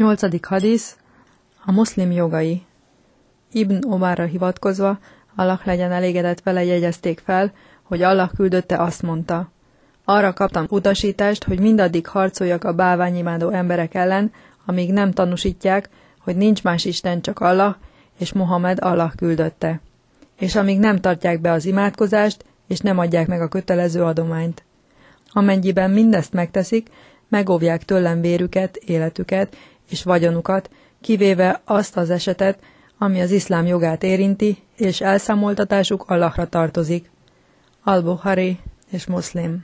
8. hadisz, a muszlim jogai. Ibn Omarra hivatkozva, Allah legyen elégedett vele, jegyezték fel, hogy Allah küldötte, azt mondta: arra kaptam utasítást, hogy mindaddig harcoljak a bálványimádó emberek ellen, amíg nem tanúsítják, hogy nincs más Isten, csak Allah, és Mohamed Allah küldötte. És amíg nem tartják be az imádkozást, és nem adják meg a kötelező adományt. Amennyiben mindezt megteszik, megóvják tőlem vérüket, életüket és vagyonukat, kivéve azt az esetet, ami az iszlám jogát érinti, és elszámoltatásuk Allahra tartozik. Al-Bukhari és Muszlim.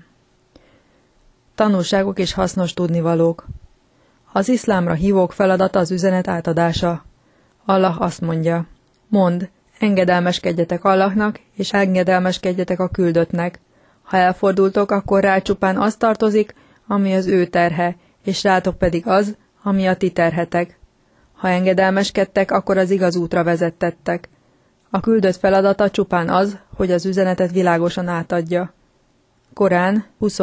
Tanulságok és hasznos tudnivalók. Az iszlámra hívók feladata az üzenet átadása. Allah azt mondja: mondd, engedelmeskedjetek Allahnak, és engedelmeskedjetek a küldöttnek. Ha elfordultok, akkor rá csupán az tartozik, ami az ő terhe, és rátok pedig az, ami a ti terhetek. Ha engedelmeskedtek, akkor az igaz útra vezettettek. A küldött feladata csupán az, hogy az üzenetet világosan átadja. Korán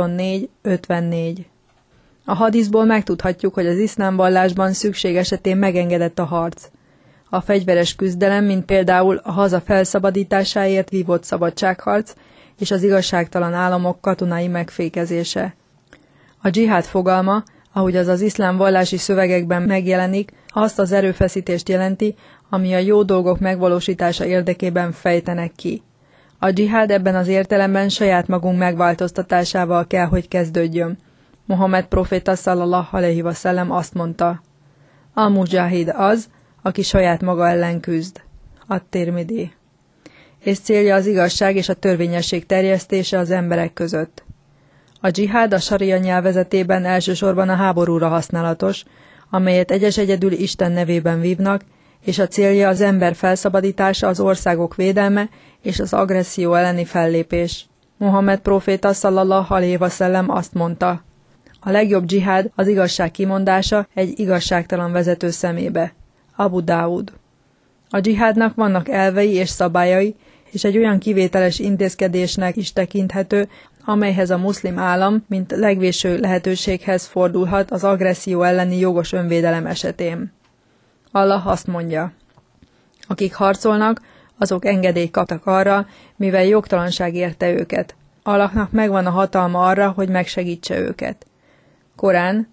24:54. A hadiszból megtudhatjuk, hogy az iszlám vallásban szükség esetén megengedett a harc. A fegyveres küzdelem, mint például a haza felszabadításáért vívott szabadságharc, és az igazságtalan államok katonai megfékezése. A dzsihád fogalma, ahogy az iszlám vallási szövegekben megjelenik, azt az erőfeszítést jelenti, ami a jó dolgok megvalósítása érdekében fejtenek ki. A dzsihád ebben az értelemben saját magunk megváltoztatásával kell, hogy kezdődjön. Mohamed proféta szallallahu alejhi vaszellem azt mondta: al-mujahid az, aki saját maga ellen küzd. At-Tirmidhi. És célja az igazság és a törvényesség terjesztése az emberek között. A dzsihád a saria nyelvezetében elsősorban a háborúra használatos, amelyet egyedül Isten nevében vívnak, és a célja az ember felszabadítása, az országok védelme és az agresszió elleni fellépés. Mohamed próféta szallallahu alejhi vaszellem azt mondta: a legjobb dzsihád az igazság kimondása egy igazságtalan vezető szemébe. Abu Dáud. A dzsihádnak vannak elvei és szabályai, és egy olyan kivételes intézkedésnek is tekinthető, amelyhez a muszlim állam, mint legvégső lehetőséghez fordulhat az agresszió elleni jogos önvédelem esetén. Allah azt mondja: akik harcolnak, azok engedélyt kaptak arra, mivel jogtalanság érte őket. Allahnak megvan a hatalma arra, hogy megsegítse őket. Korán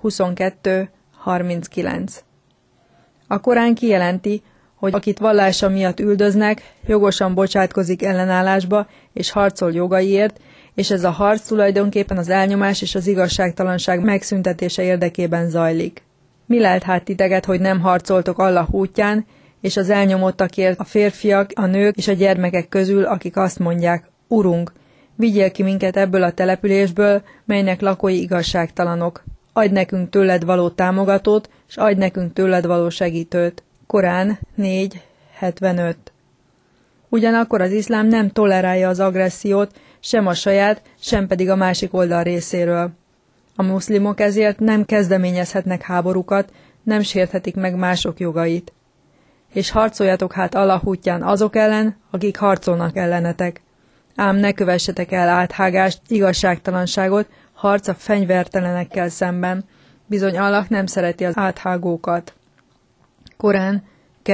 22:39. A Korán kijelenti, hogy akit vallása miatt üldöznek, jogosan bocsátkozik ellenállásba és harcol jogaiért, és ez a harc tulajdonképpen az elnyomás és az igazságtalanság megszüntetése érdekében zajlik. Mi lehet hát titeket, hogy nem harcoltok Allah útján, és az elnyomottakért a férfiak, a nők és a gyermekek közül, akik azt mondják: Urunk, vigyél ki minket ebből a településből, melynek lakói igazságtalanok. Adj nekünk tőled való támogatót, és adj nekünk tőled való segítőt. Korán 4:75. Ugyanakkor az iszlám nem tolerálja az agressziót, sem a saját, sem pedig a másik oldal részéről. A muszlimok ezért nem kezdeményezhetnek háborúkat, nem sérthetik meg mások jogait. És harcoljatok hát Allah útján azok ellen, akik harcolnak ellenetek. Ám ne kövessetek el áthágást, igazságtalanságot, harc a fegyvertelenekkel szemben. Bizony Allah nem szereti az áthágókat. Korán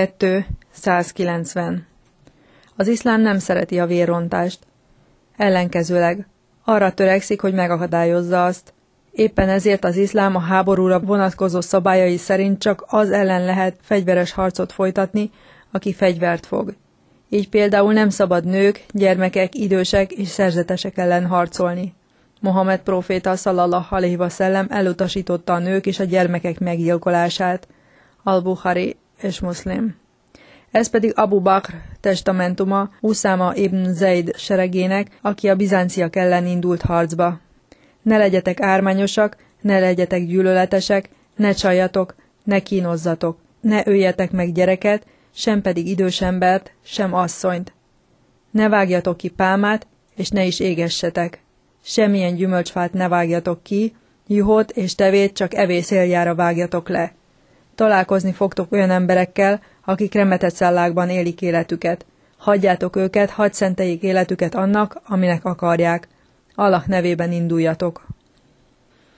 2:190. Az iszlám nem szereti a vérrontást. Ellenkezőleg arra törekszik, hogy megakadályozza azt. Éppen ezért az iszlám a háborúra vonatkozó szabályai szerint csak az ellen lehet fegyveres harcot folytatni, aki fegyvert fog. Így például nem szabad nők, gyermekek, idősek és szerzetesek ellen harcolni. Mohamed próféta szallallahu alejhi vaszellem elutasította a nők és a gyermekek meggyilkolását. Al-Bukhari és Muszlim. Ez pedig Abu Bakr testamentuma Uszáma ibn Zaid seregének, aki a bizánciak ellen indult harcba. Ne legyetek ármányosak, ne legyetek gyűlöletesek, ne csaljatok, ne kínozzatok, ne öljetek meg gyereket, sem pedig idős embert, sem asszonyt. Ne vágjatok ki pálmát, és ne is égessetek. Semmilyen gyümölcsfát ne vágjatok ki, juhot és tevét csak evés céljára vágjatok le. Találkozni fogtok olyan emberekkel, akik remetett cellákban élik életüket. Hagyjátok őket, hadd szenteljék életüket annak, aminek akarják. Allah nevében induljatok.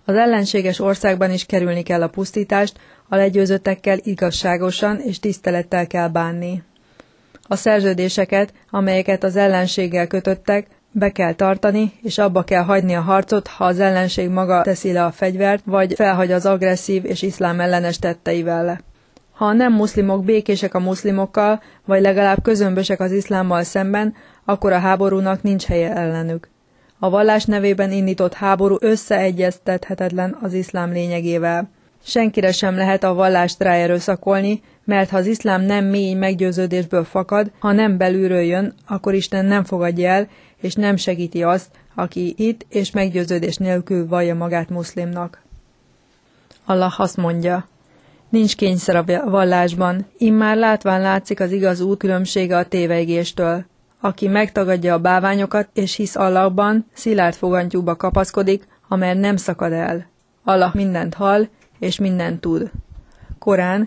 Az ellenséges országban is kerülni kell a pusztítást, a legyőzöttekkel igazságosan és tisztelettel kell bánni. A szerződéseket, amelyeket az ellenséggel kötöttek, be kell tartani, és abba kell hagyni a harcot, ha az ellenség maga teszi le a fegyvert, vagy felhagy az agresszív és iszlám ellenes tetteivel. Ha a nem muszlimok békések a muszlimokkal, vagy legalább közömbösek az iszlámmal szemben, akkor a háborúnak nincs helye ellenük. A vallás nevében indított háború összeegyeztethetetlen az iszlám lényegével. Senkire sem lehet a vallást ráerőszakolni, mert ha az iszlám nem mély meggyőződésből fakad, ha nem belülről jön, akkor Isten nem fogadja el, és nem segíti azt, aki itt és meggyőződés nélkül vallja magát muszlimnak. Allah azt mondja, nincs kényszer a vallásban, immár látván látszik az igaz út különbsége a tévejgéstől. Aki megtagadja a bálványokat és hisz Allahban, szilárd fogantyúba kapaszkodik, amely nem szakad el. Allah mindent hall, és mindent tud. Korán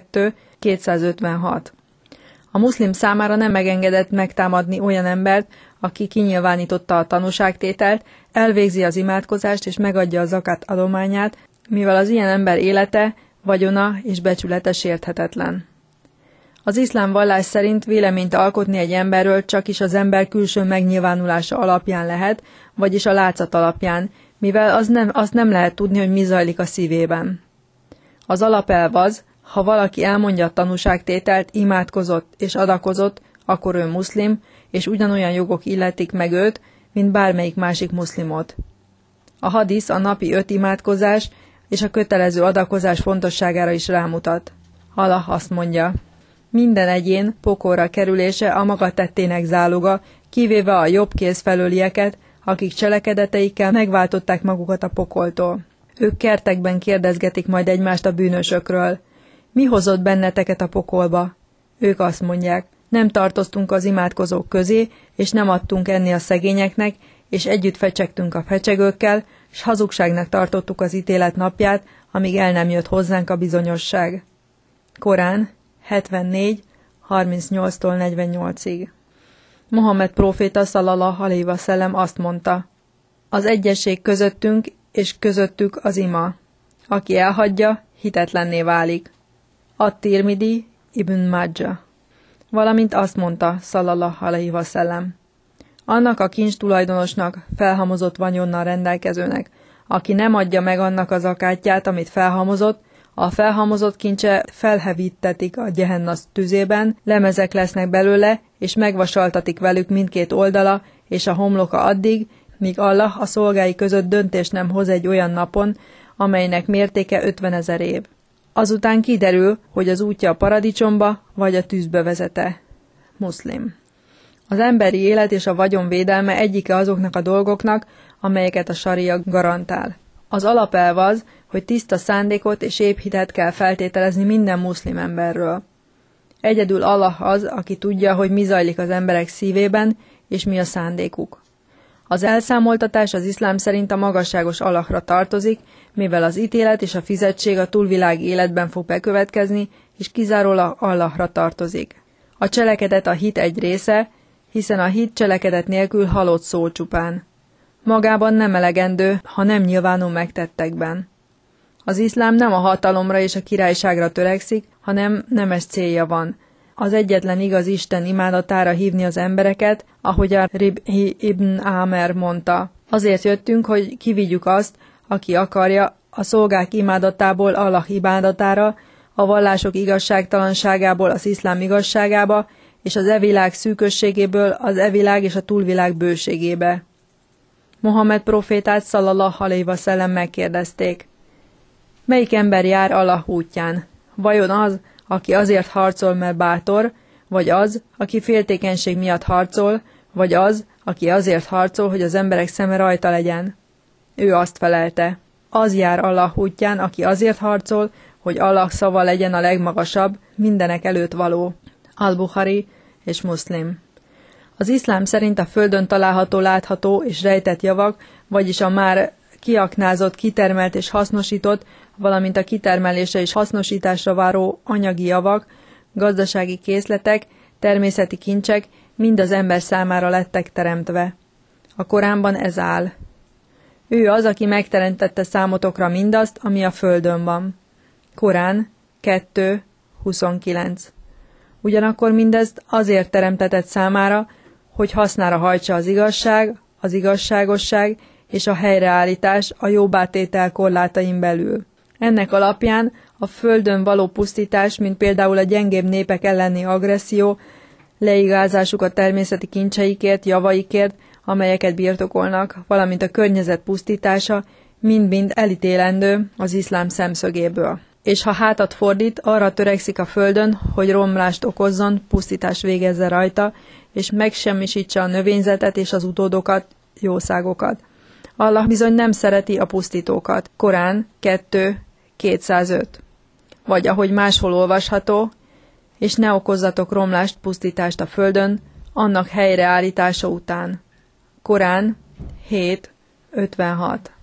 2:256. A muszlim számára nem megengedett megtámadni olyan embert, aki kinyilvánította a tanúságtételt, elvégzi az imádkozást és megadja a zakát adományát, mivel az ilyen ember élete, vagyona és becsülete sérthetetlen. Az iszlám vallás szerint véleményt alkotni egy emberről csakis az ember külső megnyilvánulása alapján lehet, vagyis a látszat alapján, mivel azt nem lehet tudni, hogy mi zajlik a szívében. Az alapelv az, ha valaki elmondja a tanúságtételt, imádkozott és adakozott, akkor ő muszlim, és ugyanolyan jogok illetik meg őt, mint bármelyik másik muszlimot. A hadisz a napi 5 imádkozás és a kötelező adakozás fontosságára is rámutat. Allah azt mondja, minden egyén pokolra kerülése a maga tettének záloga, kivéve a jobb kéz felőlieket, akik cselekedeteikkel megváltották magukat a pokoltól. Ők kertekben kérdezgetik majd egymást a bűnösökről. Mi hozott benneteket a pokolba? Ők azt mondják, nem tartoztunk az imádkozók közé, és nem adtunk enni a szegényeknek, és együtt fecsegtünk a fecsegőkkel, s hazugságnak tartottuk az ítélet napját, amíg el nem jött hozzánk a bizonyosság. Korán 74, 38-tól 48-ig. Mohamed próféta szallallahu alejhi ve szellem azt mondta, az egyesség közöttünk és közöttük az ima. Aki elhagyja, hitetlenné válik. At-Tirmidi, Ibn Majah. Valamint azt mondta, szallallahu alejhi ve szellem, annak a kincs tulajdonosnak, felhamozott vagyonnal rendelkezőnek, aki nem adja meg annak az zakátját, amit felhamozott, a felhamozott kincse felhevítetik a Gyehenna tüzében, lemezek lesznek belőle, és megvasaltatik velük mindkét oldala, és a homloka addig, míg Allah a szolgái között döntést nem hoz egy olyan napon, amelynek mértéke 50 000 év. Azután kiderül, hogy az útja a paradicsomba, vagy a tűzbe vezete. Muszlim. Az emberi élet és a vagyon védelme egyike azoknak a dolgoknak, amelyeket a saria garantál. Az alapelv az, hogy tiszta szándékot és épp hitet kell feltételezni minden muszlim emberről. Egyedül Allah az, aki tudja, hogy mi zajlik az emberek szívében, és mi a szándékuk. Az elszámoltatás az iszlám szerint a magasságos Allahra tartozik, mivel az ítélet és a fizetség a túlvilági életben fog bekövetkezni, és kizárólag Allahra tartozik. A cselekedet a hit egy része, hiszen a hit cselekedet nélkül halott szó csupán. Magában nem elegendő, ha nem nyilvánul megtettekben. Az iszlám nem a hatalomra és a királyságra törekszik, hanem nemes célja van. Az egyetlen igaz Isten imádatára hívni az embereket, ahogy a Ribhi ibn Amer mondta. Azért jöttünk, hogy kivigyük azt, aki akarja, a szolgák imádatából Allah imádatára, a vallások igazságtalanságából az iszlám igazságába, és az evilág szűkösségéből az evilág és a túlvilág bőségébe. Mohamed profétát szallallahu alejhi ve szellem megkérdezték. Melyik ember jár Allah útján? Vajon az, aki azért harcol, mert bátor, vagy az, aki féltékenység miatt harcol, vagy az, aki azért harcol, hogy az emberek szeme rajta legyen? Ő azt felelte. Az jár Allah útján, aki azért harcol, hogy Allah szava legyen a legmagasabb, mindenek előtt való. Al-Bukhari és Muszlim. Az iszlám szerint a földön található, látható és rejtett javak, vagyis a már kiaknázott, kitermelt és hasznosított, valamint a kitermelésre és hasznosításra váró anyagi javak, gazdasági készletek, természeti kincsek mind az ember számára lettek teremtve. A Koránban ez áll. Ő az, aki megteremtette számotokra mindazt, ami a földön van. Korán 2.29. Ugyanakkor mindezt azért teremtetett számára, hogy hasznára hajtsa az igazság, az igazságosság és a helyreállítás a jobbátétel korlátain belül. Ennek alapján a földön való pusztítás, mint például a gyengébb népek elleni agresszió, leigázásuk a természeti kincseikért, javaikért, amelyeket birtokolnak, valamint a környezet pusztítása mind-mind elítélendő az iszlám szemszögéből. És ha hátat fordít, arra törekszik a földön, hogy romlást okozzon, pusztítást végezze rajta, és megsemmisítse a növényzetet és az utódokat, jószágokat. Allah bizony nem szereti a pusztítókat. Korán 2.205. Vagy ahogy máshol olvasható, és ne okozzatok romlást, pusztítást a földön, annak helyreállítása után. Korán 7.56.